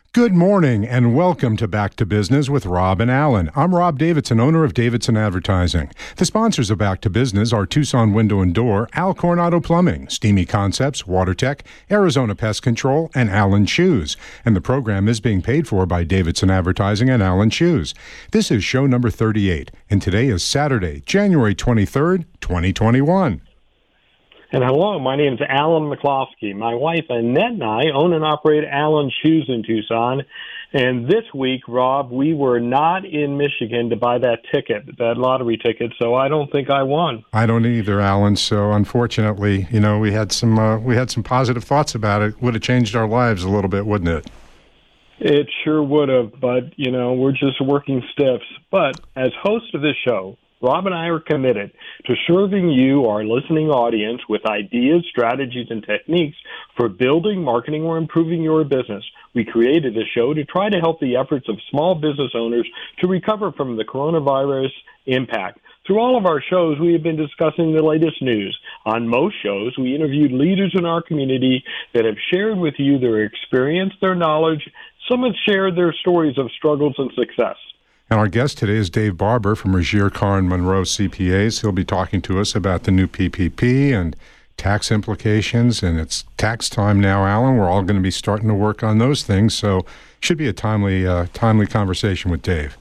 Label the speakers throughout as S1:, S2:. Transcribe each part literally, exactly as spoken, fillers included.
S1: Good morning and welcome to Back to Business with Rob and Alan. I'm Rob Davidson, owner of Davidson Advertising. The sponsors of Back to Business are Tucson Window and Door, Al Coronado Plumbing, Steamy Concepts, WaterTech, Arizona Pest Control, and Allen Shoes. And the program is being paid for by Davidson Advertising and Allen Shoes. This is show number thirty-eight, and today is Saturday, January twenty-third, twenty twenty-one.
S2: And hello, my name is Alan McCloskey. My wife Annette and I own and operate Allen Shoes in Tucson. And this week, Rob, we were not in Michigan to buy that ticket, that lottery ticket, so I don't think I won.
S1: I don't either, Alan. So unfortunately, you know, we had some uh, we had some positive thoughts about it. Would have changed our lives a little bit, wouldn't it?
S2: It sure would have, but, you know, we're just working stiffs. But as host of this show, Rob and I are committed to serving you, our listening audience, with ideas, strategies, and techniques for building, marketing, or improving your business. We created this show to try to help the efforts of small business owners to recover from the coronavirus impact. Through all of our shows, we have been discussing the latest news. On most shows, we interviewed leaders in our community that have shared with you their experience, their knowledge. Some have shared their stories of struggles and success.
S1: And our guest today is Dave Barber from Rogier, Carr and Monroe C P As. He'll be talking to us about the new P P P and tax implications. And it's tax time now, Alan. We're all going to be starting to work on those things. So should be a timely, uh, timely conversation with Dave.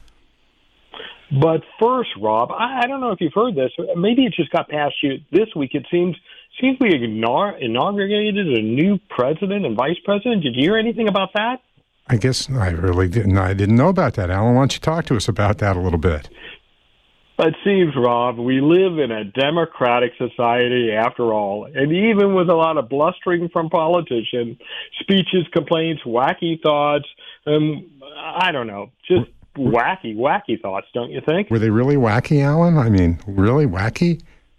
S2: But first, Rob, I, I don't know if you've heard this. Maybe it just got past you this week. It seems seems we inaug- inaugurated a new president and vice president. Did you hear anything about that?
S1: I guess I really didn't. I didn't know about that, Alan. Why don't you talk to us about that a little bit?
S2: It seems, Rob, we live in a democratic society after all. And even with a lot of blustering from politicians, speeches, complaints, wacky thoughts, um, I don't know, just wacky, wacky thoughts, don't you think?
S1: Were they really wacky, Alan? I mean, really wacky?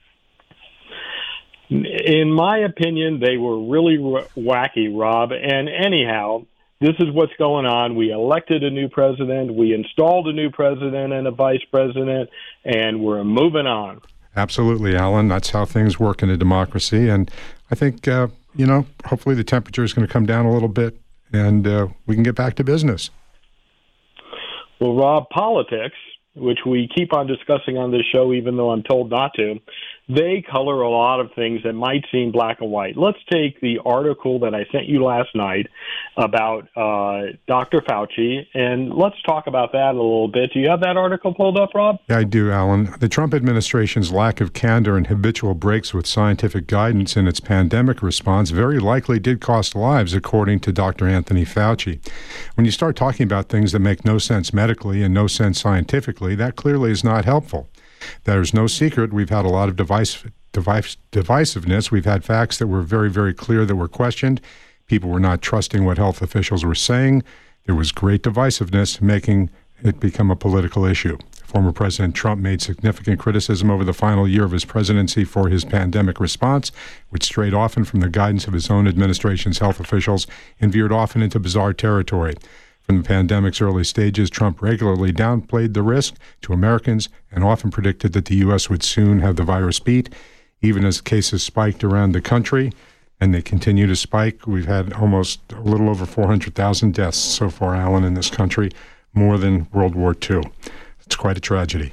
S2: In my opinion, they were really wacky, Rob. And anyhow, this is what's going on. We elected a new president, we installed a new president and a vice president, and we're moving on.
S1: Absolutely, Alan. That's how things work in a democracy. And I think, uh, you know, hopefully the temperature is going to come down a little bit and uh, we can get back to business.
S2: Well, Rob, politics, which we keep on discussing on this show, even though I'm told not to, they color a lot of things that might seem black and white. Let's take the article that I sent you last night about uh, Doctor Fauci, and let's talk about that a little bit. Do you have that article pulled up, Rob?
S1: Yeah, I do, Alan. The Trump administration's lack of candor and habitual breaks with scientific guidance in its pandemic response very likely did cost lives, according to Doctor Anthony Fauci. When you start talking about things that make no sense medically and no sense scientifically, that clearly is not helpful. There's no secret we've had a lot of device, device, divisiveness. We've had facts that were very, very clear that were questioned. People were not trusting what health officials were saying. There was great divisiveness, making it become a political issue. Former President Trump made significant criticism over the final year of his presidency for his pandemic response, which strayed often from the guidance of his own administration's health officials and veered often into bizarre territory. From the pandemic's early stages, Trump regularly downplayed the risk to Americans and often predicted that the U S would soon have the virus beat, even as cases spiked around the country, and they continue to spike. We've had almost a little over four hundred thousand deaths so far, Alan, in this country, more than World War Two. It's quite a tragedy.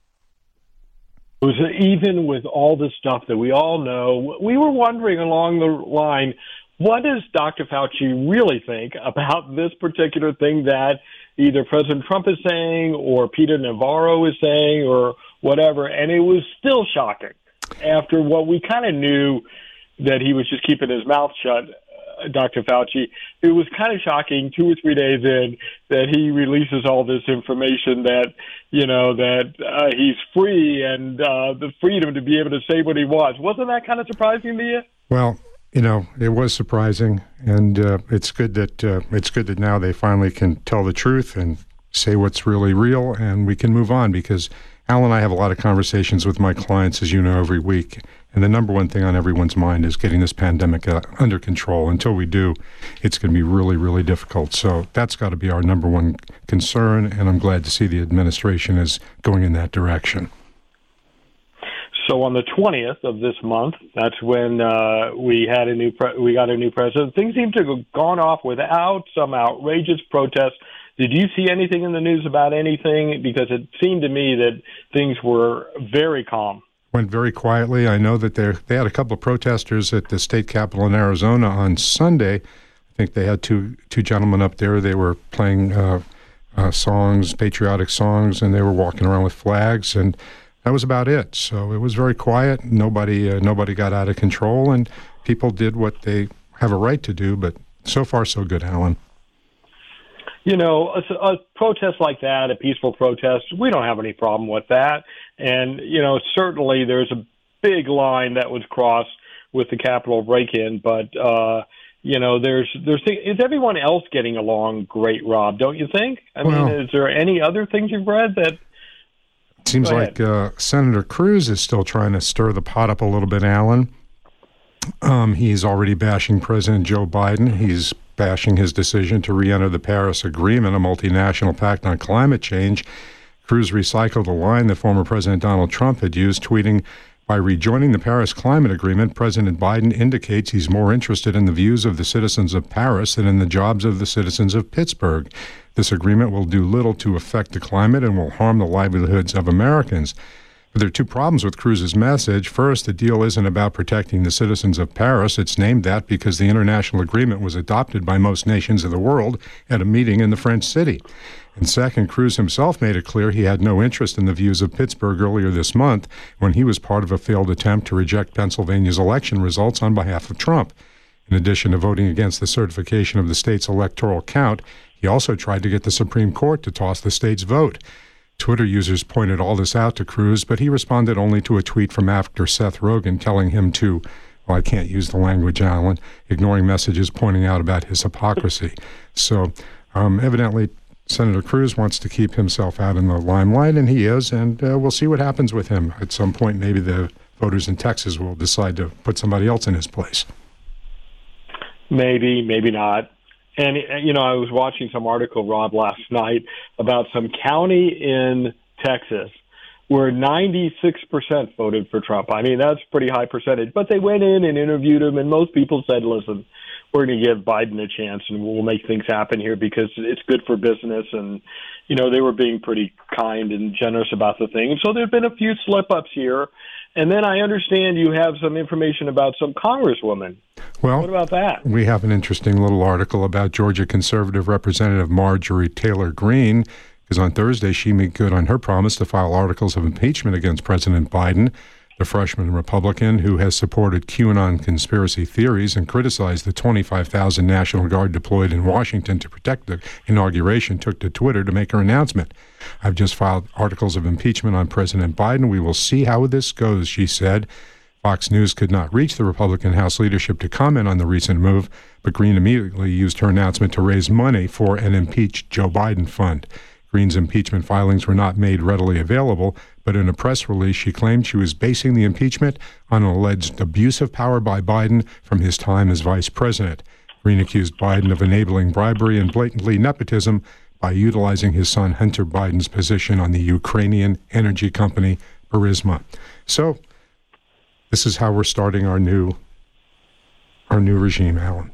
S2: Even with all this stuff that we all know, we were wondering along the line, what does Doctor Fauci really think about this particular thing that either President Trump is saying or Peter Navarro is saying or whatever? And it was still shocking after what we kind of knew that he was just keeping his mouth shut, uh, Doctor Fauci. It was kind of shocking two or three days in that he releases all this information that, you know, that uh, he's free and uh, the freedom to be able to say what he wants. Wasn't that kind of surprising to you?
S1: Well, you know, it was surprising, and uh, it's good that uh, it's good that now they finally can tell the truth and say what's really real, and we can move on. Because Al and I have a lot of conversations with my clients, as you know, every week, and the number one thing on everyone's mind is getting this pandemic uh, under control. Until we do, it's going to be really, really difficult. So that's got to be our number one concern, and I'm glad to see the administration is going in that direction.
S2: So on the twentieth of this month, that's when uh, we had a new pre- we got a new president. Things seem to have gone off without some outrageous protests. Did you see anything in the news about anything? Because it seemed to me that things were very calm.
S1: Went very quietly. I know that they they had a couple of protesters at the state capitol in Arizona on Sunday. I think they had two two gentlemen up there. They were playing uh, uh, songs, patriotic songs, and they were walking around with flags, and that was about it. So it was very quiet. Nobody uh, nobody got out of control, and people did what they have a right to do. But so far, so good, Alan.
S2: You know, a, a protest like that, a peaceful protest, we don't have any problem with that. And, you know, certainly there's a big line that was crossed with the Capitol break-in. But, uh, you know, there's, there's, is everyone else getting along great, Rob, don't you think? I well, mean, is there any other things you've read that...
S1: It seems like uh, Senator Cruz is still trying to stir the pot up a little bit, Alan. Um, he's already bashing President Joe Biden. He's bashing his decision to re-enter the Paris Agreement, a multinational pact on climate change. Cruz recycled a line that former President Donald Trump had used, tweeting, "By rejoining the Paris Climate Agreement, President Biden indicates he's more interested in the views of the citizens of Paris than in the jobs of the citizens of Pittsburgh. This agreement will do little to affect the climate and will harm the livelihoods of Americans." But there are two problems with Cruz's message. First, the deal isn't about protecting the citizens of Paris. It's named that because the international agreement was adopted by most nations of the world at a meeting in the French city. And second, Cruz himself made it clear he had no interest in the views of Pittsburgh earlier this month when he was part of a failed attempt to reject Pennsylvania's election results on behalf of Trump. In addition to voting against the certification of the state's electoral count, he also tried to get the Supreme Court to toss the state's vote. Twitter users pointed all this out to Cruz, but he responded only to a tweet from actor Seth Rogen telling him to, well, I can't use the language, Alan, ignoring messages pointing out about his hypocrisy. So um, evidently, Senator Cruz wants to keep himself out in the limelight, and he is, and uh, we'll see what happens with him. At some point, maybe the voters in Texas will decide to put somebody else in his place.
S2: Maybe, maybe not. And, you know, I was watching some article, Rob, last night about some county in Texas where ninety-six percent voted for Trump. I mean, that's a pretty high percentage. But they went in and interviewed him, and most people said, listen, we're going to give Biden a chance, and we'll make things happen here because it's good for business. And, you know, they were being pretty kind and generous about the thing. And so there have been a few slip-ups here. And then I understand you have some information about some congresswoman.
S1: Well,
S2: what about that?
S1: We have an interesting little article about Georgia conservative Representative Marjorie Taylor Greene, because on Thursday she made good on her promise to file articles of impeachment against President Biden. The freshman Republican, who has supported QAnon conspiracy theories and criticized the twenty-five thousand National Guard deployed in Washington to protect the inauguration, took to Twitter to make her announcement. "I've just filed articles of impeachment on President Biden. We will see how this goes," she said. Fox News could not reach the Republican House leadership to comment on the recent move, but Greene immediately used her announcement to raise money for an impeached Joe Biden fund. Greene's impeachment filings were not made readily available, but in a press release she claimed she was basing the impeachment on an alleged abuse of power by Biden from his time as vice president. Greene accused Biden of enabling bribery and blatantly nepotism by utilizing his son Hunter Biden's position on the Ukrainian energy company Burisma. So this is how we're starting our new our new regime, Alan.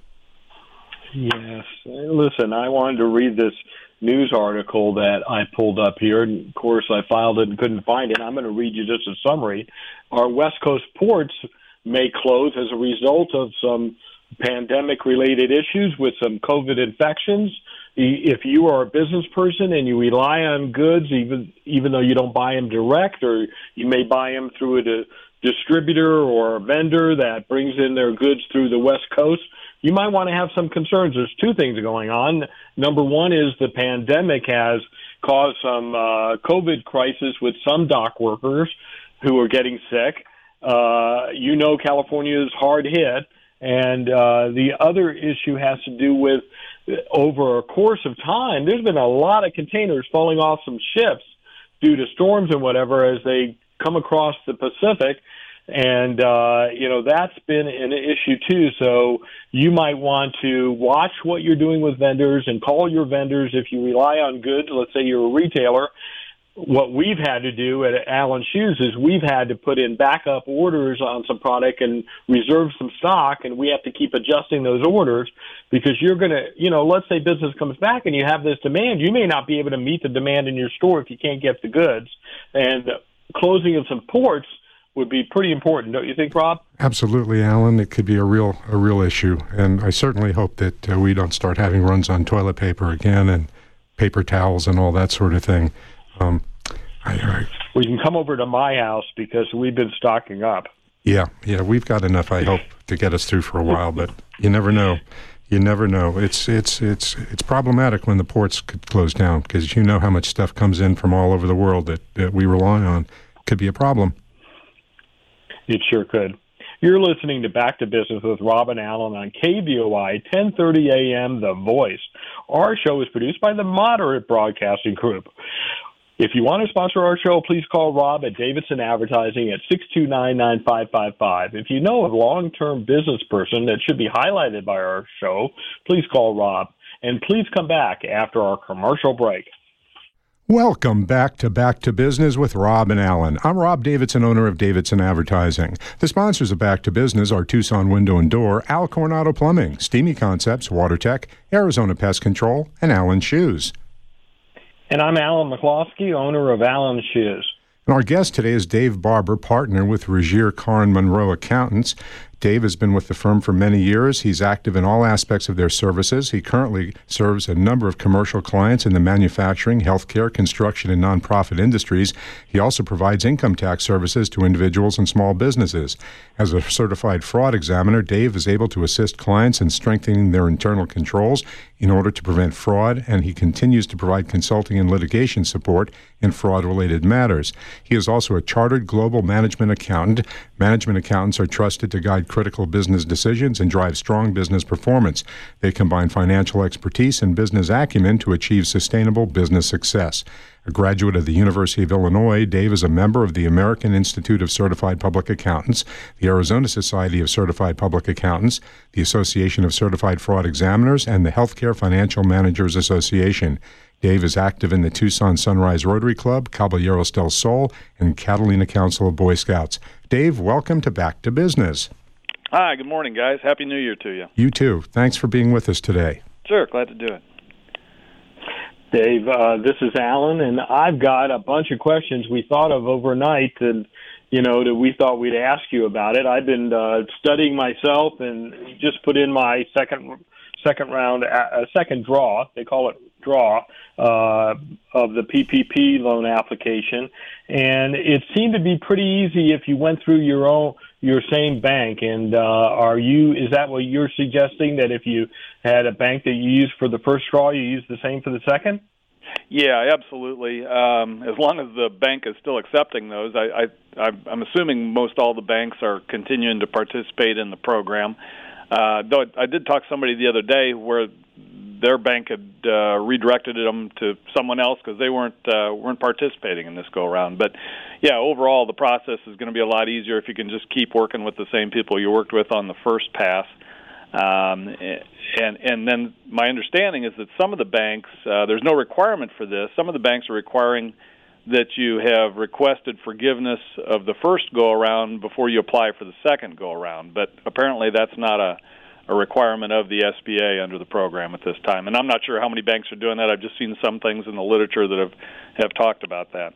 S2: Yes. Listen, I wanted to read this news article that I pulled up here, and of course I filed it and couldn't find it. I'm going to read you just a summary. Our West Coast ports may close as a result of some pandemic-related issues with some COVID infections. If you are a business person and you rely on goods, even even though you don't buy them direct, or you may buy them through a distributor or a vendor that brings in their goods through the West Coast, you might want to have some concerns. There's two things going on. Number one is the pandemic has caused some uh, COVID crisis with some dock workers who are getting sick. Uh, you know, California is hard hit. And uh, the other issue has to do with, over a course of time, there's been a lot of containers falling off some ships due to storms and whatever as they come across the Pacific. And, uh, you know, that's been an issue, too. So you might want to watch what you're doing with vendors and call your vendors if you rely on goods. Let's say you're a retailer. what we've had to do at Allen Shoes is we've had to put in backup orders on some product and reserve some stock, and we have to keep adjusting those orders because you're going to, you know, let's say business comes back and you have this demand. You may not be able to meet the demand in your store if you can't get the goods. And closing of some ports would be pretty important, don't you think, Rob?
S1: Absolutely, Alan. It could be a real a real issue, and I certainly hope that uh, we don't start having runs on toilet paper again and paper towels and all that sort of thing. Um, I, I,
S2: well, you can come over to my house because we've been stocking up.
S1: Yeah, yeah, we've got enough, I hope, to get us through for a while, but you never know. You never know. It's it's it's it's problematic when the ports could close down because you know how much stuff comes in from all over the world that, that we rely on. Could be a problem.
S2: It sure could. You're listening to Back to Business with Rob and Alan on K V O I, ten thirty a.m., The Voice. Our show is produced by the Moderate Broadcasting Group. If you want to sponsor our show, please call Rob at Davidson Advertising at six two nine, nine five five five. If you know a long-term business person that should be highlighted by our show, please call Rob. And please come back after our commercial break.
S1: Welcome back to Back to Business with Rob and Alan. I'm Rob Davidson, owner of Davidson Advertising. The sponsors of Back to Business are Tucson Window and Door, Al Coronado Plumbing, Steamy Concepts, WaterTech, Arizona Pest Control, and Allen Shoes.
S2: And I'm Alan McCloskey, owner of Allen Shoes.
S1: And our guest today is Dave Barber, partner with Regier Carn Monroe Accountants. Dave has been with the firm for many years. He's active in all aspects of their services. He currently serves a number of commercial clients in the manufacturing, healthcare, construction, and nonprofit industries. He also provides income tax services to individuals and small businesses. As a certified fraud examiner, Dave is able to assist clients in strengthening their internal controls in order to prevent fraud, and he continues to provide consulting and litigation support in fraud-related matters. He is also a chartered global management accountant. Management accountants are trusted to guide critical business decisions and drive strong business performance. They combine financial expertise and business acumen to achieve sustainable business success. A graduate of the University of Illinois, Dave is a member of the American Institute of Certified Public Accountants, the Arizona Society of Certified Public Accountants, the Association of Certified Fraud Examiners, and the Healthcare Financial Managers Association. Dave is active in the Tucson Sunrise Rotary Club, Caballeros del Sol, and Catalina Council of Boy Scouts. Dave, welcome to Back to Business.
S3: Hi, good morning, guys. Happy New Year to you.
S1: You too. Thanks for being with us today.
S3: Sure, glad to do it.
S2: Dave, uh, this is Alan, and I've got a bunch of questions we thought of overnight, and you know that we thought we'd ask you about it. I've been uh, studying myself and just put in my second second round, uh, second draw. They call it draw uh, of the P P P loan application, and it seemed to be pretty easy if you went through your own your same bank. And uh, are you? Is that what you're suggesting, that if you had a bank that you used for the first draw, you use the same for the second?
S3: Yeah, absolutely. Um, as long as the bank is still accepting those, I, I, I'm assuming most all the banks are continuing to participate in the program. Uh, though I did talk to somebody the other day where their bank had uh, redirected them to someone else because they weren't uh, weren't participating in this go around. But yeah, overall the process is going to be a lot easier if you can just keep working with the same people you worked with on the first pass. Um, and and then my understanding is that some of the banks, uh, there's no requirement for this. Some of the banks are requiring that you have requested forgiveness of the first go-around before you apply for the second go-around. But apparently that's not a, a requirement of the S B A under the program at this time. And I'm not sure how many banks are doing that. I've just seen some things in the literature that have, have talked about that.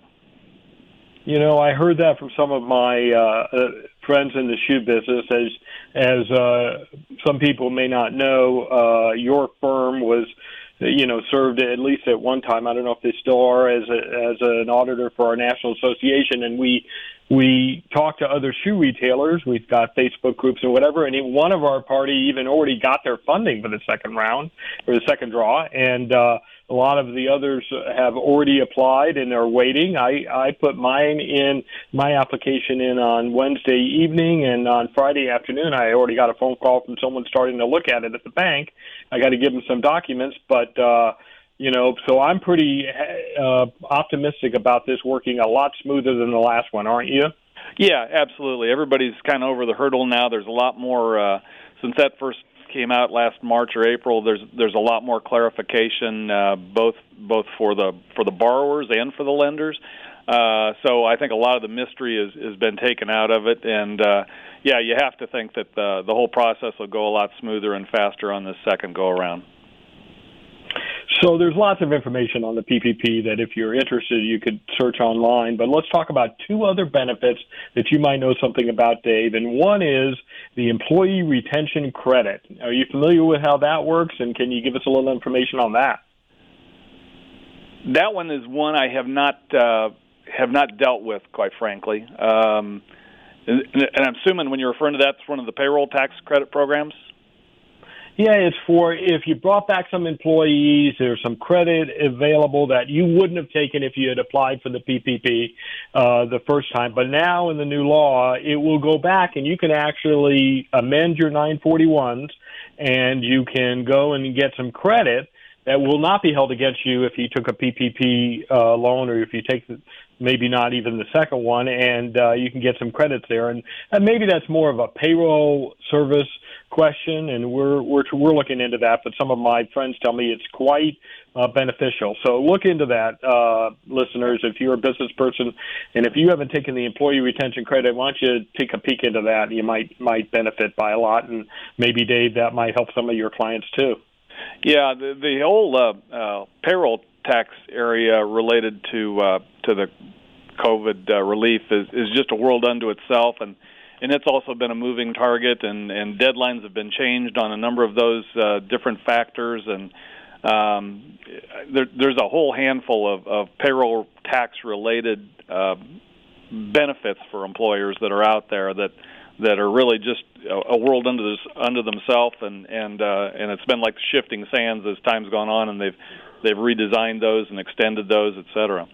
S2: You know, I heard that from some of my uh, uh, friends in the shoe business. As as uh, some people may not know, uh, your firm was, you know, served at least at one time. I don't know if they still are as a, as an auditor for our national association. And we we talk to other shoe retailers. We've got Facebook groups and whatever. And one of our party even already got their funding for the second round or the second draw. And uh, a lot of the others have already applied and are waiting. I, I put mine in, my application in on Wednesday evening, and on Friday afternoon I already got a phone call from someone starting to look at it at the bank. I got to give them some documents, but, uh, you know, so I'm pretty uh, optimistic about this working a lot smoother than the last one, aren't you?
S3: Yeah, absolutely. Everybody's kind of over the hurdle now. There's a lot more, uh, since that first came out last March or April, there's there's a lot more clarification, uh, both both for the for the borrowers and for the lenders. Uh, so I think a lot of the mystery is, has been taken out of it, and uh, yeah, you have to think that the the whole process will go a lot smoother and faster on this second go around.
S2: So there's lots of information on the P P P that if you're interested, you could search online. But let's talk about two other benefits that you might know something about, Dave. And one is the Employee Retention Credit. Are you familiar with how that works? And can you give us a little information on that?
S3: That one is one I have not uh, have not dealt with, quite frankly. Um, and, and I'm assuming when you're referring to that, it's one of the payroll tax credit programs?
S2: Yeah, it's for if you brought back some employees, there's some credit available that you wouldn't have taken if you had applied for the P P P uh, the first time. But now in the new law, it will go back and you can actually amend your nine forty-ones and you can go and get some credit that will not be held against you if you took a P P P uh, loan or if you take the, maybe not even the second one, and uh, you can get some credits there. And, and maybe that's more of a payroll service question, and we're we're we're looking into that. But some of my friends tell me it's quite uh, beneficial. So look into that, uh, listeners. If you're a business person, and if you haven't taken the Employee Retention Credit, why don't you take a peek into that? You might might benefit by a lot, and maybe Dave, that might help some of your clients too.
S3: Yeah, the the whole uh, uh, payroll tax area related to uh, to the COVID uh, relief is is just a world unto itself, and. And it's also been a moving target, and, and deadlines have been changed on a number of those uh, different factors. And um, there, there's a whole handful of, of payroll tax-related uh, benefits for employers that are out there that that are really just a, a world unto this, unto themselves. And and uh, and it's been like shifting sands as time's gone on, and they've they've redesigned those and extended those, et cetera.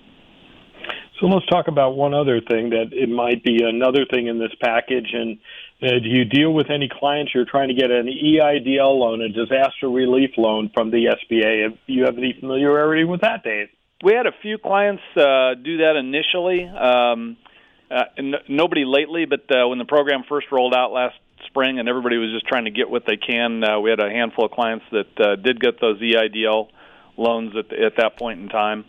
S2: So let's talk about one other thing that it might be another thing in this package. And uh, do you deal with any clients you're trying to get an E I D L loan, a disaster relief loan from the S B A? Have you have any familiarity with that, Dave?
S3: We had a few clients uh, do that initially. Um, uh, n- nobody lately, but uh, when the program first rolled out last spring and everybody was just trying to get what they can, uh, we had a handful of clients that uh, did get those E I D L loans at, the, at that point in time.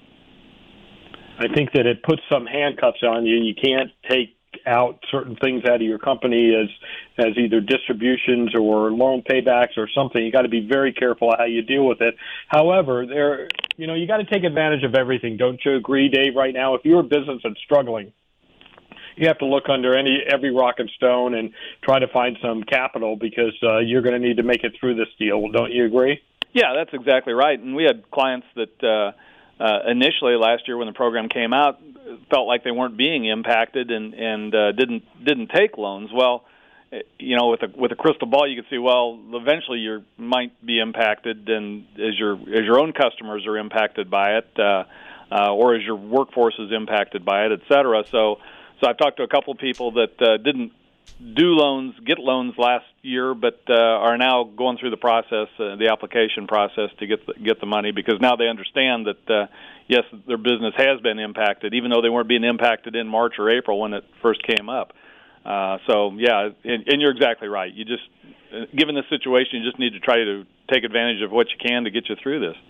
S2: I think that it puts some handcuffs on you, and you can't take out certain things out of your company as as either distributions or loan paybacks or something. You got to be very careful how you deal with it. However, there, you know, you got to take advantage of everything. Don't you agree, Dave? Right now, if you're a business that's struggling, you have to look under any every rock and stone and try to find some capital because uh, you're going to need to make it through this deal. Don't you agree?
S3: Yeah, that's exactly right. And we had clients that. Uh, Uh, initially, last year when the program came out, felt like they weren't being impacted and and uh, didn't didn't take loans. Well, you know, with a with a crystal ball, you could see well, eventually you might be impacted, and as your as your own customers are impacted by it, uh, uh, or as your workforce is impacted by it, et cetera. So, so I've talked to a couple of people that uh, didn't do loans, get loans last year, but uh, are now going through the process, uh, the application process to get the, get the money because now they understand that, uh, yes, their business has been impacted, even though they weren't being impacted in March or April when it first came up. Uh, so, yeah, and, and you're exactly right. You just, given the situation, you just need to try to take advantage of what you can to get you through this.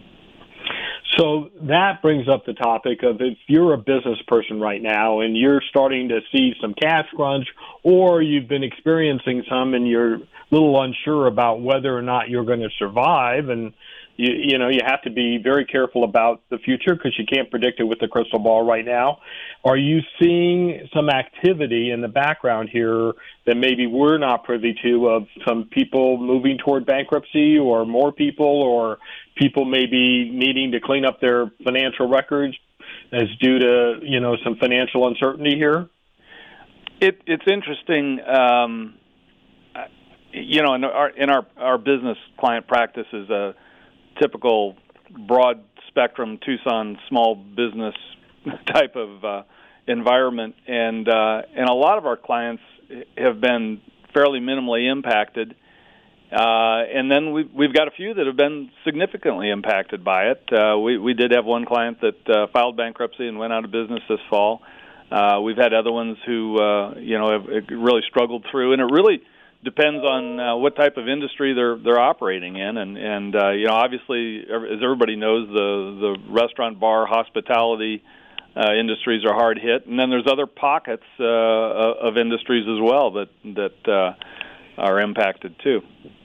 S2: So that brings up the topic of if you're a business person right now and you're starting to see some cash crunch or you've been experiencing some and you're a little unsure about whether or not you're going to survive, and you, you know, you have to be very careful about the future because you can't predict it with the crystal ball right now. Are you seeing some activity in the background here that maybe we're not privy to of some people moving toward bankruptcy or more people or people maybe needing to clean up their financial records as due to, you know, some financial uncertainty here?
S3: It, it's interesting. Um, you know, in our in our, our business client practice is a typical broad spectrum Tucson small business type of uh, environment, and uh, and a lot of our clients have been fairly minimally impacted. Uh, and then we've, we've got a few that have been significantly impacted by it. Uh, we, we did have one client that uh, filed bankruptcy and went out of business this fall. Uh, we've had other ones who, uh, you know, have really struggled through. And it really, depends on uh, what type of industry they're they're operating in, and and uh, you know, obviously, as everybody knows, the the restaurant, bar, hospitality uh, industries are hard hit, and then there's other pockets uh, of industries as well that that uh, are impacted too.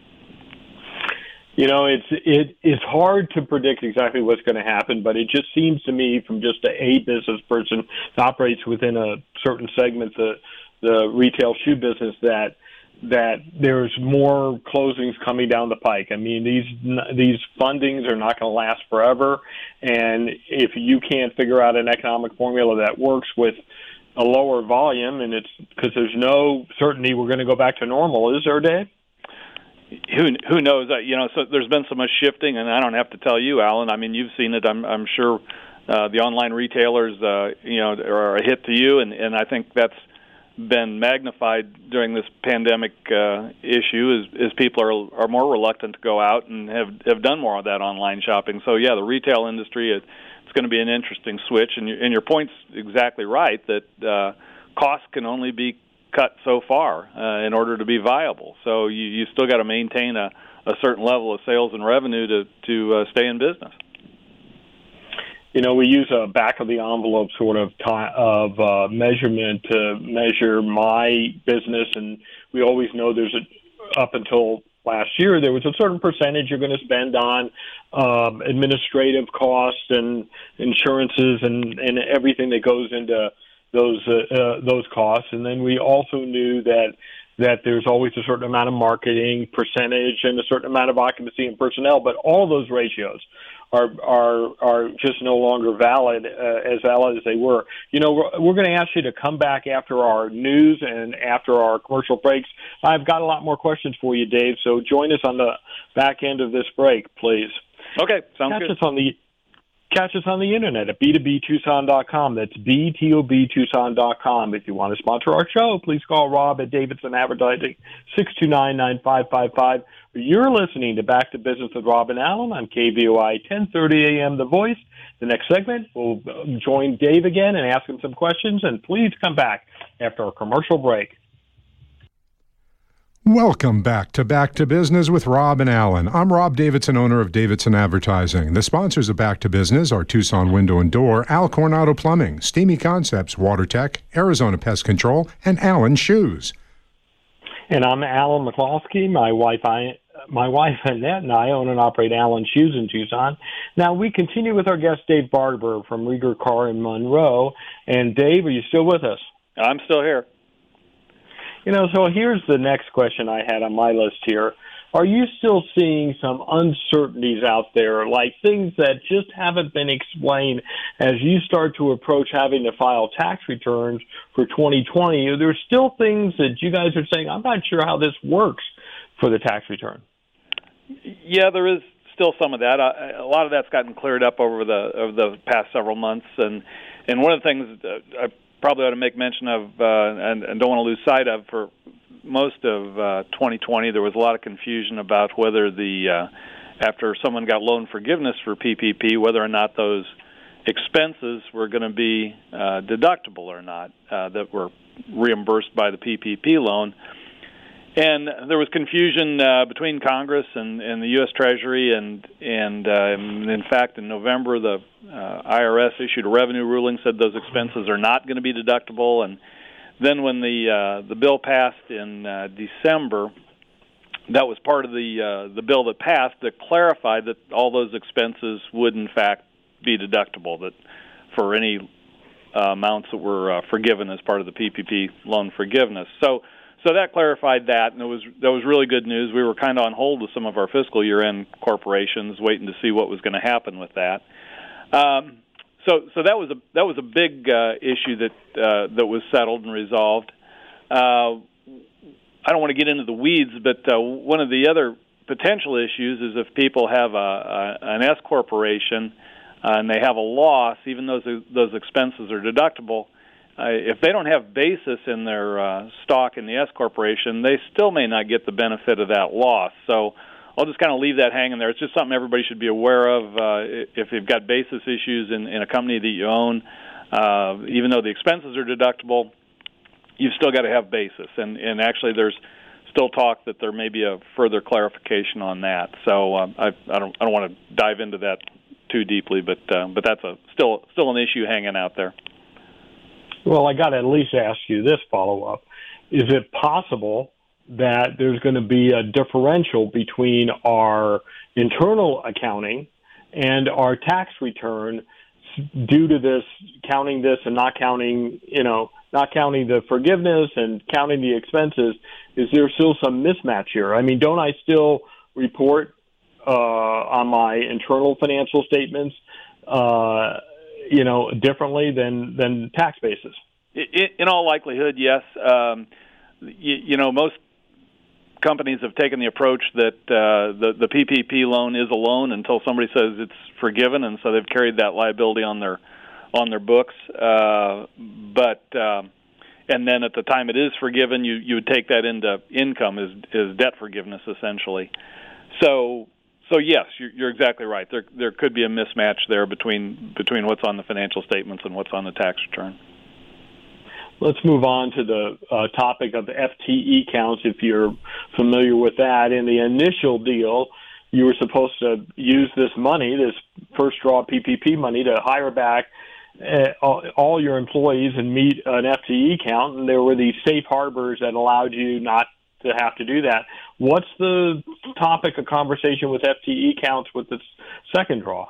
S2: You know, it's it it's hard to predict exactly what's going to happen, but it just seems to me, from just a, a business person that operates within a certain segment, the the retail shoe business, that that there's more closings coming down the pike. I mean, these these fundings are not going to last forever, and if you can't figure out an economic formula that works with a lower volume, and it's because there's no certainty we're going to go back to normal, is there, Dave?
S3: Who who knows? Uh, you know, so there's been so much shifting, and I don't have to tell you, Alan. I mean, you've seen it. I'm I'm sure uh, the online retailers, uh, you know, are a hit to you, and, and I think that's been magnified during this pandemic uh, issue. Is is people are are more reluctant to go out and have have done more of that online shopping. So yeah, the retail industry, it, it's going to be an interesting switch, and your, and your point's exactly right that uh, costs can only be cut so far uh, in order to be viable. So you, you still got to maintain a, a certain level of sales and revenue to, to uh, stay in business.
S2: You know, we use a back-of-the-envelope sort of time, of uh, measurement to measure my business, and we always know there's a, up until last year, there was a certain percentage you're going to spend on um, administrative costs and insurances and, and everything that goes into those uh, uh, those costs, and then we also knew that that there's always a certain amount of marketing percentage and a certain amount of occupancy and personnel, but all those ratios are are are just no longer valid uh, as valid as they were. You know, we're, we're going to ask you to come back after our news and after our commercial breaks. I've got a lot more questions for you, Dave, so join us on the back end of this break, please.
S3: Okay, sounds
S2: Catch
S3: good.
S2: Us on the Catch us on the internet at b two b tucson dot com. That's b t o b tucson dot com. If you want to sponsor our show, please call Rob at Davidson Advertising, six two nine, nine five five five. You're listening to Back to Business with Rob and Allen on K V O I ten thirty a.m. The Voice. The next segment, we'll join Dave again and ask him some questions, and please come back after our commercial break.
S1: Welcome back to Back to Business with Rob and Allen. I'm Rob Davidson, owner of Davidson Advertising. The sponsors of Back to Business are Tucson Window and Door, Al Coronado Plumbing, Steamy Concepts, WaterTech, Arizona Pest Control, and Allen Shoes.
S2: And I'm Alan McCloskey. My wife, I, my wife Annette, and I own and operate Allen Shoes in Tucson. Now we continue with our guest Dave Barber from Rieger Car in Monroe. And Dave, are you still with us?
S3: I'm still here.
S2: You know, so here's the next question I had on my list here. Are you still seeing some uncertainties out there, like things that just haven't been explained as you start to approach having to file tax returns for twenty twenty? Are there still things that you guys are saying, I'm not sure how this works for the tax return?
S3: Yeah, there is still some of that. A lot of that's gotten cleared up over the over the past several months, and and one of the things that I probably ought to make mention of, uh, and, and don't want to lose sight of, for most of uh, twenty twenty, there was a lot of confusion about whether the, uh, after someone got loan forgiveness for P P P, whether or not those expenses were going to be uh, deductible or not, uh, that were reimbursed by the P P P loan. And there was confusion uh, between Congress and, and the U S Treasury, and and uh, in fact, in November, the uh, I R S issued a revenue ruling, said those expenses are not going to be deductible. And then when the uh, the bill passed in uh, December, that was part of the uh, the bill that passed that clarified that all those expenses would in fact be deductible, that for any uh, amounts that were uh, forgiven as part of the P P P loan forgiveness. So. So that clarified that, and it was that was really good news. We were kind of on hold with some of our fiscal year-end corporations, waiting to see what was going to happen with that. Um, so, so that was a that was a big uh, issue that uh, that was settled and resolved. Uh, I don't want to get into the weeds, but uh, one of the other potential issues is if people have a, a an S corporation uh, and they have a loss, even though those those expenses are deductible. Uh, if they don't have basis in their uh, stock in the S corporation, they still may not get the benefit of that loss. So I'll just kind of leave that hanging there. It's just something everybody should be aware of. Uh, if you've got basis issues in, in a company that you own, uh, even though the expenses are deductible, you've still got to have basis. And, and actually there's still talk that there may be a further clarification on that. So um, I, I don't I don't want to dive into that too deeply, but uh, but that's a still still an issue hanging out there.
S2: Well, I got to at least ask you this follow-up. Is it possible that there's going to be a differential between our internal accounting and our tax return due to this, counting this and not counting, you know, not counting the forgiveness and counting the expenses? Is there still some mismatch here? I mean, don't I still report uh, on my internal financial statements uh you know, differently than, than tax basis?
S3: In all likelihood, yes. Um, you, you know, most companies have taken the approach that uh, the, the P P P loan is a loan until somebody says it's forgiven, and so they've carried that liability on their on their books. Uh, but um, and then at the time it is forgiven, you, you would take that into income as, as debt forgiveness, essentially. So. So yes, you're, you're exactly right. There there could be a mismatch there between between what's on the financial statements and what's on the tax return.
S2: Let's move on to the uh, topic of F T E counts, if you're familiar with that. In the initial deal, you were supposed to use this money, this first draw P P P money, to hire back uh, all, all your employees and meet an F T E count, and there were these safe harbors that allowed you not to have to do that. What's the topic of conversation with F T E counts with this second draw?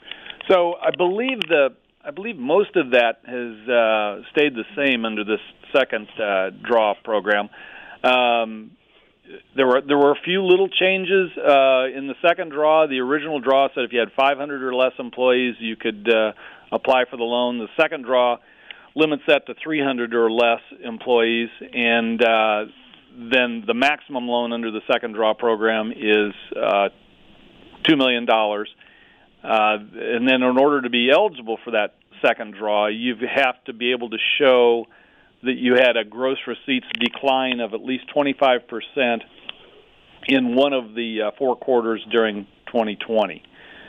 S3: So I believe the I believe most of that has uh, stayed the same under this second uh, draw program. Um, there were there were a few little changes uh, in the second draw. The original draw said if you had five hundred or less employees, you could uh, apply for the loan. The second draw limits that to three hundred or less employees, and uh, then the maximum loan under the second draw program is uh, two million dollars. Uh, and then in order to be eligible for that second draw, you have to be able to show that you had a gross receipts decline of at least twenty-five percent in one of the uh, four quarters during twenty twenty.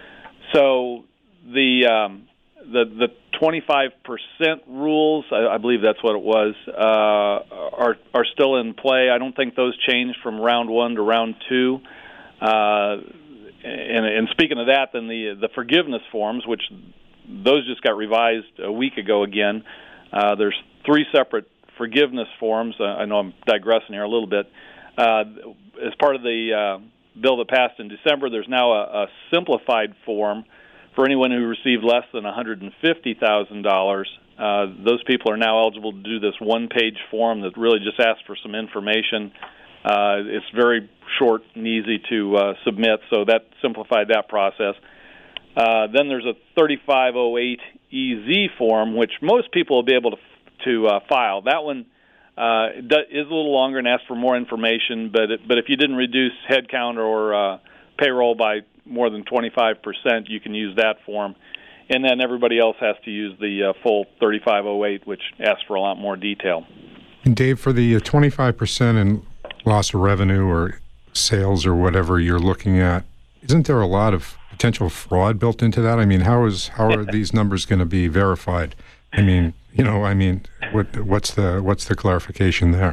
S3: So the um, the the twenty-five percent rules, I, I believe that's what it was, uh, are are still in play. I don't think those changed from round one to round two. Uh, and, and speaking of that, then the the forgiveness forms, which those just got revised a week ago again. Uh, there's three separate forgiveness forms. Uh, I know I'm digressing here a little bit. Uh, as part of the uh, bill that passed in December, there's now a, a simplified form for anyone who received less than one hundred fifty thousand dollars. Uh, those people are now eligible to do this one-page form that really just asks for some information. Uh, it's very short and easy to uh, submit, so that simplified that process. Uh, then there's a thirty-five oh eight E Z form, which most people will be able to to uh, file. That one uh, is a little longer and asks for more information, but it, but if you didn't reduce headcount or uh, payroll by more than twenty-five percent, you can use that form. And then everybody else has to use the uh, full thirty-five oh eight, which asks for a lot more detail.
S1: And Dave, for the twenty-five percent in loss of revenue or sales or whatever you're looking at, isn't there a lot of potential fraud built into that? I mean, how is how are these numbers going to be verified? I mean, you know, I mean, what what's the what's the clarification there?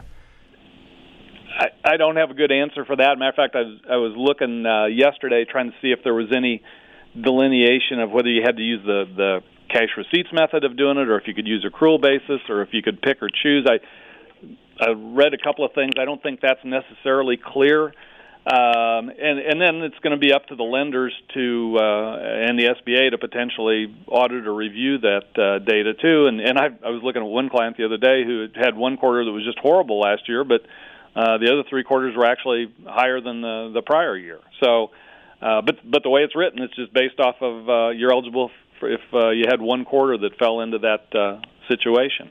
S3: I, I don't have a good answer for that. Matter of fact, I was, I was looking uh, yesterday trying to see if there was any delineation of whether you had to use the, the cash receipts method of doing it, or if you could use accrual basis, or if you could pick or choose. I I read a couple of things. I don't think that's necessarily clear. Um, and, and then it's going to be up to the lenders to uh, and the S B A to potentially audit or review that uh, data too. And, and I, I was looking at one client the other day who had one quarter that was just horrible last year, but uh, the other three quarters were actually higher than the, the prior year. So, uh, but but the way it's written, it's just based off of uh, you're eligible for if uh, you had one quarter that fell into that uh, situation.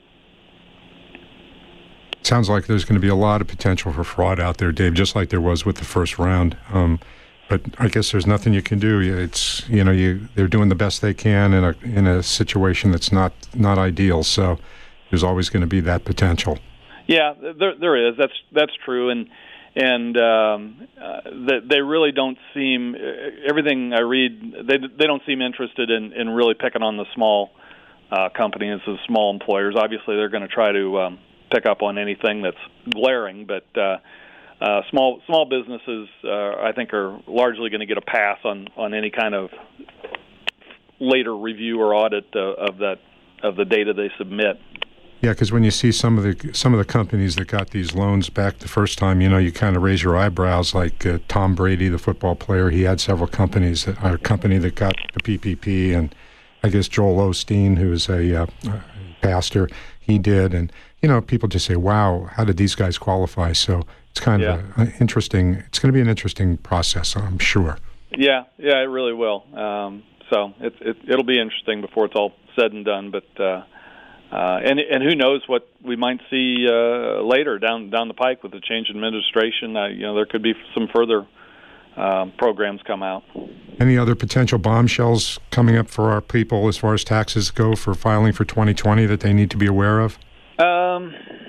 S1: Sounds like there's going to be a lot of potential for fraud out there, Dave, just like there was with the first round. Um, but I guess there's nothing you can do. It's you know you they're doing the best they can in a in a situation that's not not ideal. So there's always going to be that potential.
S3: Yeah, there there is. That's that's true, and and um, uh, they, they really don't seem. Everything I read, they they don't seem interested in, in really picking on the small uh, companies, the small employers. Obviously, they're going to try to. Um, pick up on anything that's glaring, but uh, uh, small small businesses, uh, I think, are largely going to get a pass on, on any kind of later review or audit uh, of that of the data they submit.
S1: Yeah, because when you see some of the some of the companies that got these loans back the first time, you know, you kind of raise your eyebrows. Like uh, Tom Brady, the football player, he had several companies that a company that got the P P P, and I guess Joel Osteen, who is a uh, pastor, he did, and you know, people just say, "Wow, how did these guys qualify?" So it's kind yeah. of a, a interesting. It's going to be an interesting process, I'm sure.
S3: Yeah, yeah, it really will. Um, so it, it it'll be interesting before it's all said and done, but. Uh, Uh, and and who knows what we might see uh, later down down the pike with the change in administration. Uh, you know, there could be some further um, programs come out.
S1: Any other potential bombshells coming up for our people as far as taxes go for filing for twenty twenty that they need to be aware of?
S3: Um,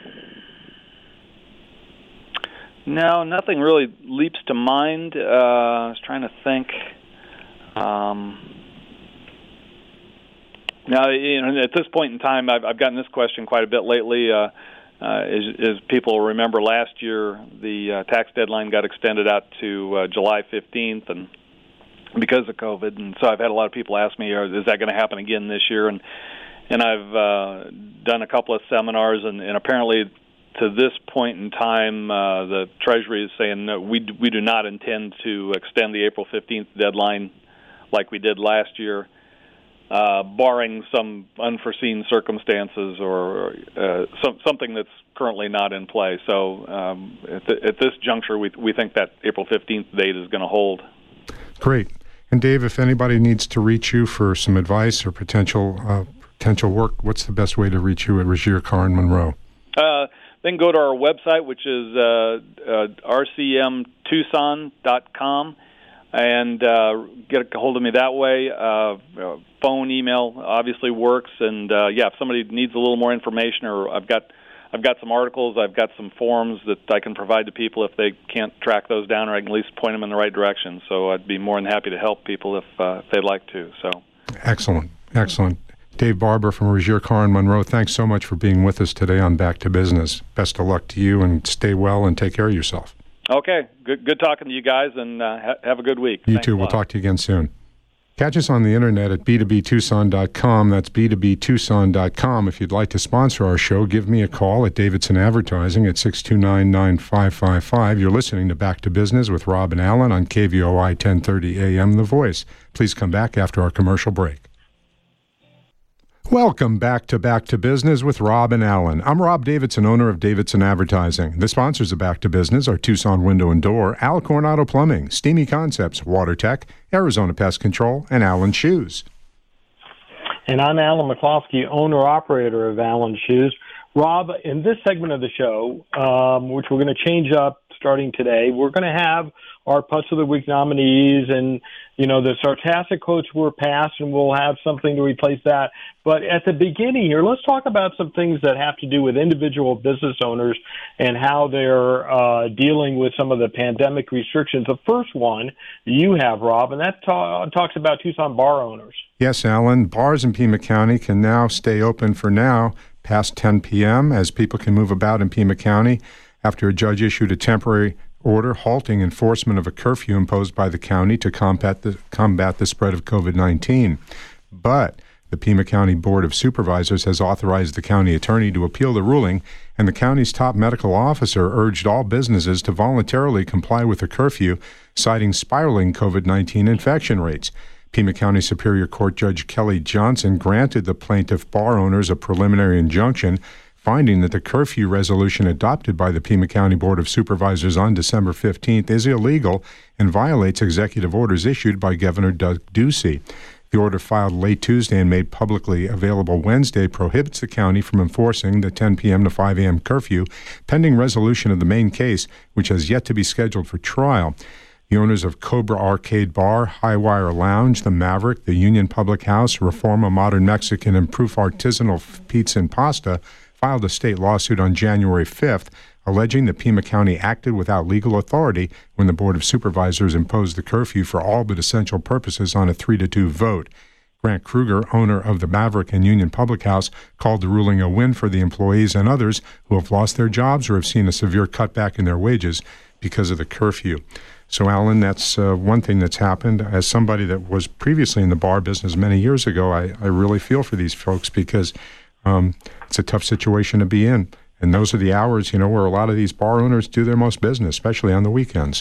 S3: no, nothing really leaps to mind. Uh, I was trying to think. Um, Now, you know, at this point in time, I've, I've gotten this question quite a bit lately. Uh, uh, as, as people remember, last year the uh, tax deadline got extended out to uh, July fifteenth, and because of COVID. And so I've had a lot of people ask me, "Is that going to happen again this year?" And and I've uh, done a couple of seminars, and, and apparently, to this point in time, uh, the Treasury is saying no, we we do not intend to extend the April fifteenth deadline like we did last year. Uh, barring some unforeseen circumstances or uh, some, something that's currently not in play. So um, at, the, at this juncture, we we think that April fifteenth date is going to hold. Great.
S1: And Dave, if anybody needs to reach you for some advice or potential uh, potential work, what's the best way to reach you at Rogier, Carr and Monroe?
S3: Uh, then go to our website, which is uh, uh, r c m tucson dot com. And uh, get a hold of me that way. Uh, phone, email obviously works. And uh, yeah, if somebody needs a little more information, or I've got, I've got some articles, I've got some forms that I can provide to people if they can't track those down, or I can at least point them in the right direction. So I'd be more than happy to help people if, uh, if they'd like to. So
S1: excellent, excellent. Dave Barber from Rogier, Carr and Monroe, thanks so much for being with us today on Back to Business. Best of luck to you, and stay well and take care of yourself.
S3: Okay, good good talking to you guys, and uh, ha- have a good week.
S1: You
S3: Thanks
S1: too. We'll talk to you again soon. Catch us on the internet at b two b tucson dot com. That's b two b tucson dot com. If you'd like to sponsor our show, give me a call at Davidson Advertising at six two nine, nine five five five. You're listening to Back to Business with Rob and Alan on K V O I ten thirty A M, The Voice. Please come back after our commercial break. Welcome back to Back to Business with Rob and Alan. I'm Rob Davidson, owner of Davidson Advertising. The sponsors of Back to Business are Tucson Window and Door, Alcorn Auto Plumbing, Steamy Concepts, WaterTech, Arizona Pest Control, and Allen Shoes.
S2: And I'm Alan McCloskey, owner-operator of Allen Shoes. Rob, in this segment of the show, um, which we're going to change up starting today, we're going to have our Putts of the Week nominees, and, you know, the sarcastic quotes were passed, and we'll have something to replace that. But at the beginning here, let's talk about some things that have to do with individual business owners and how they're uh, dealing with some of the pandemic restrictions. The first one you have, Rob, and that ta- talks about Tucson bar owners.
S1: Yes, Alan. Bars in Pima County can now stay open for now past ten p.m. as people can move about in Pima County after a judge issued a temporary order halting enforcement of a curfew imposed by the county to combat the, combat the spread of COVID nineteen. But the Pima County Board of Supervisors has authorized the county attorney to appeal the ruling, and the county's top medical officer urged all businesses to voluntarily comply with the curfew, citing spiraling COVID nineteen infection rates. Pima County Superior Court Judge Kelly Johnson granted the plaintiff bar owners a preliminary injunction, finding that the curfew resolution adopted by the Pima County Board of Supervisors on December fifteenth is illegal and violates executive orders issued by Governor Doug Ducey. The order filed late Tuesday and made publicly available Wednesday prohibits the county from enforcing the ten p.m. to five a.m. curfew, pending resolution of the main case, which has yet to be scheduled for trial. The owners of Cobra Arcade Bar, Highwire Lounge, The Maverick, the Union Public House, Reforma Modern Mexican, and Proof Artisanal Pizza and Pasta filed a state lawsuit on January fifth, alleging that Pima County acted without legal authority when the Board of Supervisors imposed the curfew for all but essential purposes on a three to two vote. Grant Kruger, owner of the Maverick and Union Public House, called the ruling a win for the employees and others who have lost their jobs or have seen a severe cutback in their wages because of the curfew. So, Alan, that's uh, one thing that's happened. As somebody that was previously in the bar business many years ago, I, I really feel for these folks because um, it's a tough situation to be in. And those are the hours, you know, where a lot of these bar owners do their most business, especially on the weekends.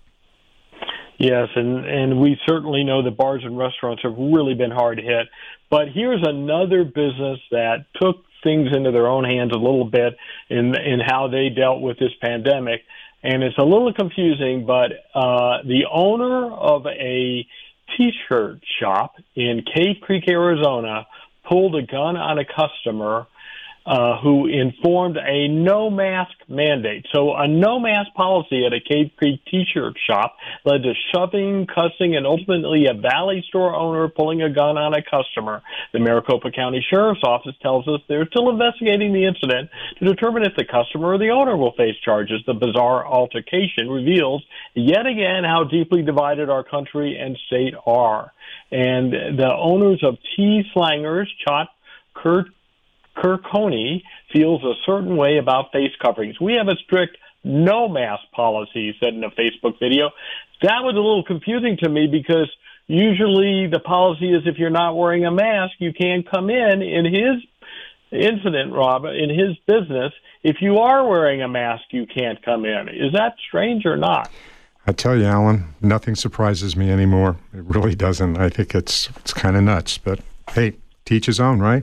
S2: Yes, and, and we certainly know that bars and restaurants have really been hard hit. But here's another business that took things into their own hands a little bit in in how they dealt with this pandemic. And it's a little confusing, but uh, the owner of a T-shirt shop in Cave Creek, Arizona, pulled a gun on a customer uh, who informed a no-mask mandate. So a no-mask policy at a Cave Creek T-shirt shop led to shoving, cussing, and ultimately a Valley store owner pulling a gun on a customer. The Maricopa County Sheriff's Office tells us they're still investigating the incident to determine if the customer or the owner will face charges. The bizarre altercation reveals yet again how deeply divided our country and state are. And the owners of T-Slangers, Chot Kurt Kirkconey, feels a certain way about face coverings. We have a strict no mask policy, he said in a Facebook video. That was a little confusing to me because usually the policy is if you're not wearing a mask, you can't come in. In his incident, Rob, in his business, if you are wearing a mask, you can't come in. Is that strange or not?
S1: I tell you, Alan, nothing surprises me anymore. It really doesn't. I think it's it's kind of nuts. But, hey, teach his own, right?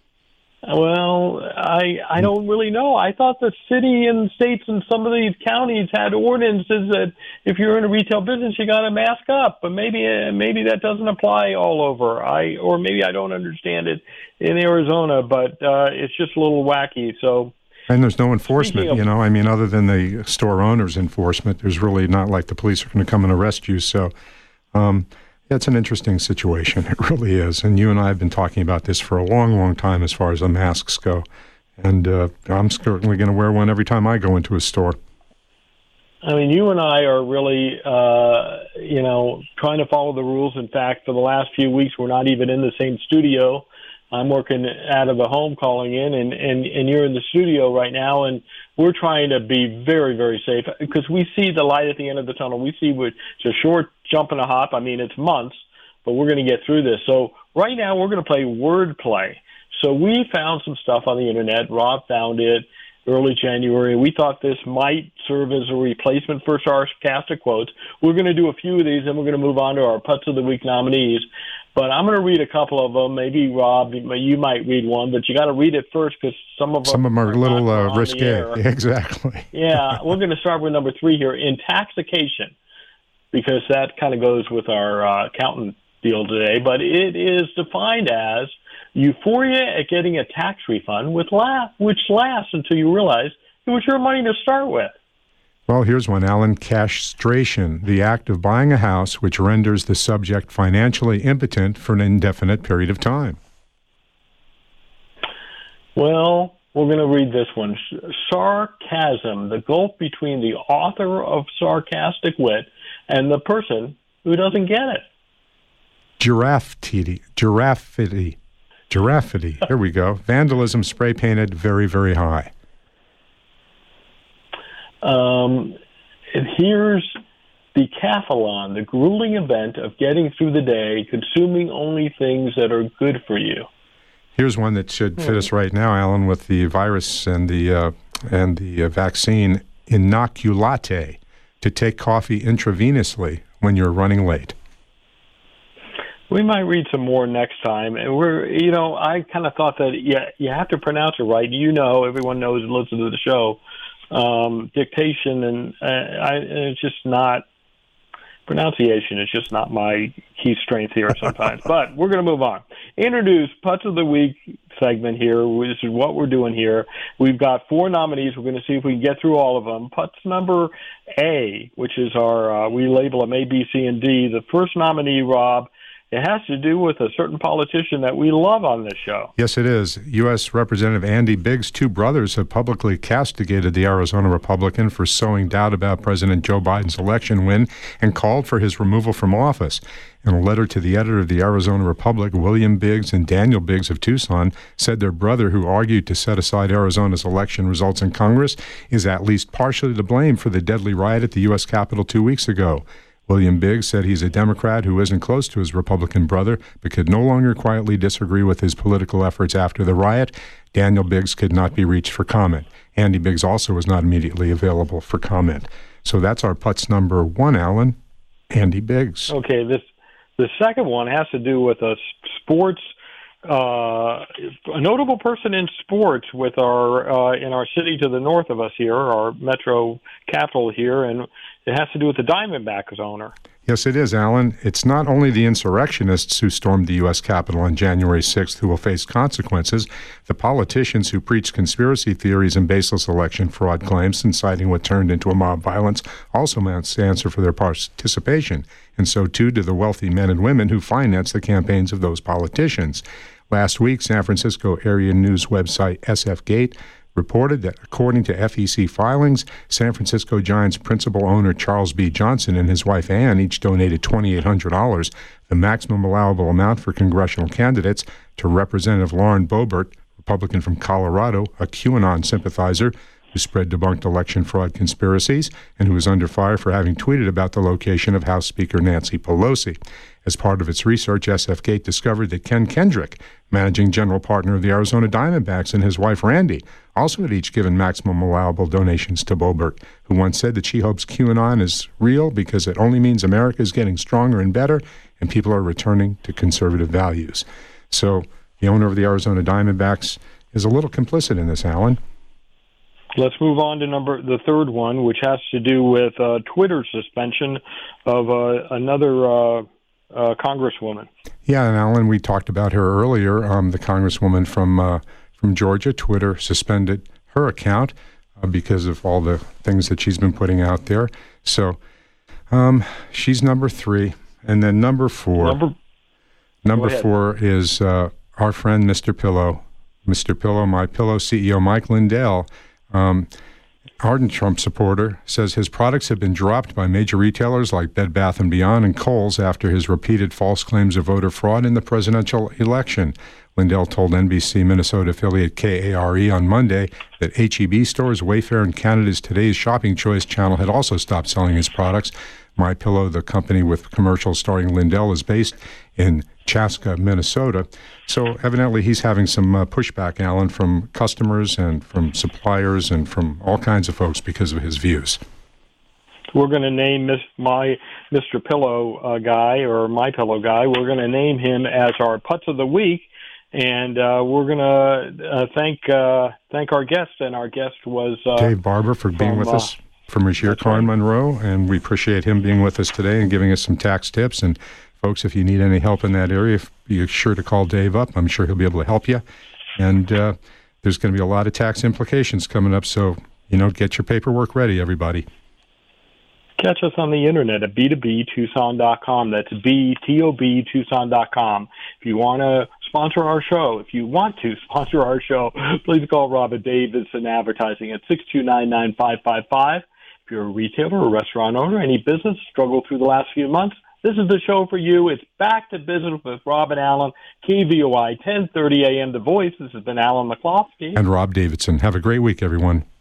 S2: Well, I I don't really know. I thought the city and states and some of these counties had ordinances that if you're in a retail business, you got to mask up. But maybe uh, maybe that doesn't apply all over. I or maybe I don't understand it in Arizona, but uh, it's just a little wacky. So.
S1: And there's no enforcement, you know. I mean, other than the store owner's enforcement, there's really not like the police are going to come and arrest you. So um, it's an interesting situation. It really is. And you and I have been talking about this for a long, long time as far as the masks go. And uh, I'm certainly going to wear one every time I go into a store.
S2: I mean, you and I are really, uh, you know, trying to follow the rules. In fact, for the last few weeks, we're not even in the same studio. I'm working out of the home calling in, and, and, and you're in the studio right now, and we're trying to be very, very safe because we see the light at the end of the tunnel. We see it's a short jump and a hop. I mean, it's months, but we're going to get through this. So right now we're going to play word play. So we found some stuff on the Internet. Rob found it early January. We thought this might serve as a replacement for sarcastic quotes. We're going to do a few of these, and we're going to move on to our Putts of the Week nominees. But I'm going to read a couple of them. Maybe, Rob, you might read one, but you got to read it first because some of them
S1: some of them are,
S2: are
S1: a little uh, risque.
S2: Exactly. Yeah, we're going to start with number three here, intoxication, because that kind of goes with our uh, accountant deal today. But it is defined as euphoria at getting a tax refund, with laugh, which lasts until you realize it was your money to start with.
S1: Well, here's one, Alan. Castration, the act of buying a house which renders the subject financially impotent for an indefinite period of time.
S2: Well, we're going to read this one. Sarcasm, the gulf between the author of sarcastic wit and the person who doesn't get it.
S1: Giraffity, giraffity, giraffity. Here we go. Vandalism, spray painted, very, very high.
S2: Um, and here's decathlon, the grueling event of getting through the day, consuming only things that are good for you.
S1: Here's one that should fit us right now, Alan, with the virus and the uh, and the uh, vaccine. Inoculate, to take coffee intravenously when you're running late.
S2: We might read some more next time. And we're, you know, I kind of thought that yeah, you have to pronounce it right. You know, everyone knows and listens to the show. Um, dictation and uh, I, it's just not pronunciation is just not my key strength here sometimes. But we're going to move on. Introduce Putts of the Week segment here. This is what we're doing here. We've got four nominees. We're going to see if we can get through all of them. Putts number A, which is our uh, we label them A, B, C, and D. The first nominee, Rob, it has to do with a certain politician that we love on this show.
S1: Yes, it is. U S. Representative Andy Biggs' two brothers have publicly castigated the Arizona Republican for sowing doubt about President Joe Biden's election win and called for his removal from office. In a letter to the editor of the Arizona Republic, William Biggs and Daniel Biggs of Tucson said their brother, who argued to set aside Arizona's election results in Congress, is at least partially to blame for the deadly riot at the U S Capitol two weeks ago. William Biggs said he's a Democrat who isn't close to his Republican brother, but could no longer quietly disagree with his political efforts after the riot. Daniel Biggs could not be reached for comment. Andy Biggs also was not immediately available for comment. So that's our putz number one, Alan. Andy Biggs.
S2: Okay, this the second one has to do with a sports, uh, a notable person in sports with our uh, in our city to the north of us here, our metro capital here, and it has to do with the Diamondbacks owner.
S1: Yes, it is, Alan. It's not only the insurrectionists who stormed the U S Capitol on January sixth who will face consequences. The politicians who preach conspiracy theories and baseless election fraud claims, inciting what turned into a mob violence, also must answer for their participation, and so too do the wealthy men and women who finance the campaigns of those politicians. Last week, San Francisco area news website S F Gate reported that, according to F E C filings, San Francisco Giants principal owner Charles B. Johnson and his wife Ann each donated two thousand eight hundred dollars, the maximum allowable amount for congressional candidates, to Representative Lauren Boebert, Republican from Colorado, a QAnon sympathizer who spread debunked election fraud conspiracies and who was under fire for having tweeted about the location of House Speaker Nancy Pelosi. As part of its research, S F Gate discovered that Ken Kendrick, managing general partner of the Arizona Diamondbacks, and his wife Randy also had each given maximum allowable donations to Boebert, who once said that she hopes QAnon is real because it only means America is getting stronger and better and people are returning to conservative values. So the owner of the Arizona Diamondbacks is a little complicit in this, Alan.
S2: Let's move on to number the third one, which has to do with uh, Twitter's suspension of uh, another uh, uh, congresswoman.
S1: Yeah, and Alan, we talked about her earlier. Um, the congresswoman from uh, from Georgia, Twitter suspended her account uh, because of all the things that she's been putting out there. So um, she's number three, and then number four.
S2: Number,
S1: number four is uh, our friend Mister Pillow. Mister Pillow, My Pillow C E O Mike Lindell. Um, ardent Trump supporter, says his products have been dropped by major retailers like Bed Bath and Beyond and Kohl's after his repeated false claims of voter fraud in the presidential election. Lindell told N B C Minnesota affiliate K A R E on Monday that H E B stores, Wayfair, and Canada's Today's Shopping Choice channel had also stopped selling his products. My Pillow, the company with commercials starring Lindell, is based in Chaska, Minnesota. So evidently he's having some uh, pushback, Alan, from customers and from suppliers and from all kinds of folks because of his views.
S2: We're going to name this, my Mister Pillow uh, guy or My Pillow guy. We're going to name him as our Putz of the Week, and uh, we're going to uh, thank uh, thank our guest. And our guest was uh,
S1: Dave Barber for being
S2: from,
S1: with
S2: uh,
S1: us from Rashir Khan
S2: right.
S1: Monroe, and we appreciate him being with us today and giving us some tax tips. And folks, if you need any help in that area, be sure to call Dave up. I'm sure he'll be able to help you. And uh, there's going to be a lot of tax implications coming up, so, you know, get your paperwork ready, everybody.
S2: Catch us on the internet at B two B Tucson dot com. That's B T O B Tucson dot com. If you want to sponsor our show, if you want to sponsor our show, please call Robert Davidson Advertising at six two nine, nine five five five. If you're a retailer or restaurant owner, any business struggled through the last few months, this is the show for you. It's Back to Business with Rob and Alan, K V O I, ten thirty a.m. The Voice. This has been Alan McCloskey.
S1: And Rob Davidson. Have a great week, everyone.